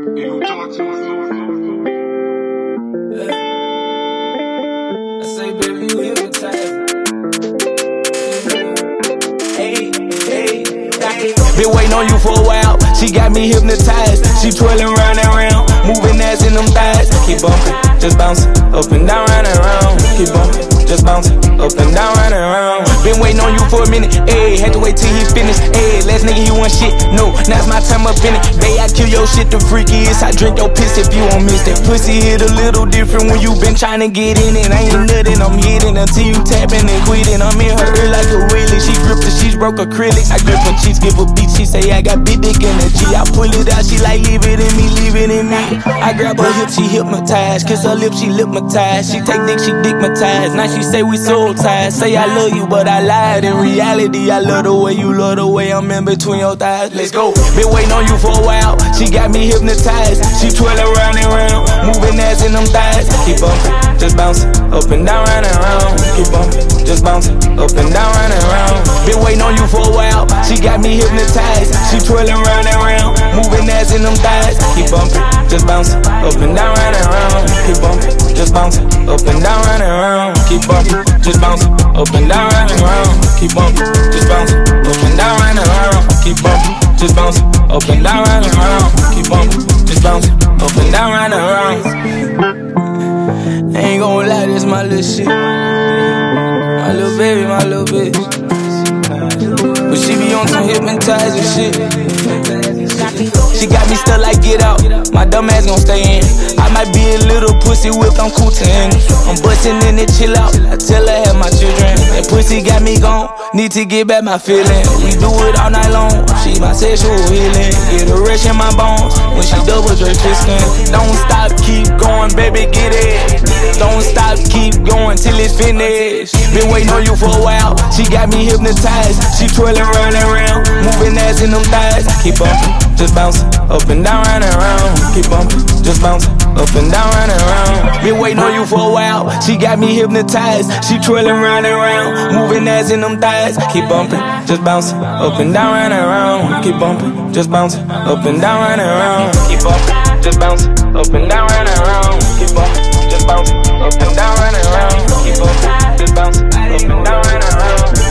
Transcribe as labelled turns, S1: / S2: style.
S1: You talk to us,
S2: I say, baby, you hypnotize. Hey, hey, hey. Been waiting on you for a while. She got me hypnotized. She twirling round and round, moving ass in them thighs. Keep bumping, just bouncing, up and down, round and round. Keep bumping, just bouncing, up and down, round and round. Been waiting on you for a minute, ayy. Had to wait till he finished, ayy. Last nigga, he want shit, no, now it's my time up in it. Bae, I kill your shit, the freakiest. I drink your piss if you won't miss that. Pussy hit a little different when you been trying to get in it. I ain't nothing, I'm hitting until you tapping and quitting. I'm in her ear like a wheelie. She grip the sheets, broke acrylic. I grip her cheeks, give her beat. She say I got big dick energy. I pull it out, she like leave it in me, leave it in me. I grab her hip, she hypnotized. Kiss her lips, she lipmatized. She take dick, she dickmatized. Now she say we soul ties. Say I love you, but I lied. In reality, I love the way you love the way I'm in between your thighs. Let's go. Been waiting on you for a while. She got me hypnotized. She twirling round and round, moving ass in them thighs. Keep bumping, just bouncing, up and down, round and round. Keep bumping, just bouncing, up and down, round and round. Been waiting on you for a while. She got me hypnotized. She twirling round and round, moving ass in them thighs. Keep bumping, just bouncing, up and down, round and round. Keep bumping, just bouncing, up and down, round and round. Keep bumping, just bouncing, up and down, round and round. Keep bumping, just bouncing, up and down, round and round. Keep bumping, just bouncing, up and down, round and round. Keep bumping, just bouncing, up and down, round and round. I ain't gon' lie, this my little shit. My little baby, my little bitch. But she be on some hypnotizing shit. She got me stuck like Get Out. My dumb ass gon' stay in. I might be a little pussy whipped, I'm cool to end. I'm bustin' in it, chill out. I tell her have my children. That pussy got me gone. Need to get back my feeling. We do it all night long. She my sexual healing. Get a rush in my bones when she double dress twisting. Don't stop, keep going, baby, get it. Don't stop, keep going till it's finished. Been waiting on you for a while. She got me hypnotized. She twirling round and round, moving ass in them thighs. Keep bumping, just bouncing, up and down, round and round. Keep bumping, just bouncing, up and down, round and round. Been waiting on you for a while. She got me hypnotized. She twirling round and round, moving ass in them thighs. Keep bumping, just bouncing, up and down, round and round. Keep bumping, just bouncing, up and down, round and round. Keep bumping, just bouncing, up and down, round and round. Keep bumping, just bouncing, up and down, round and round. Keep bumping, just bouncing, up and down, round and round.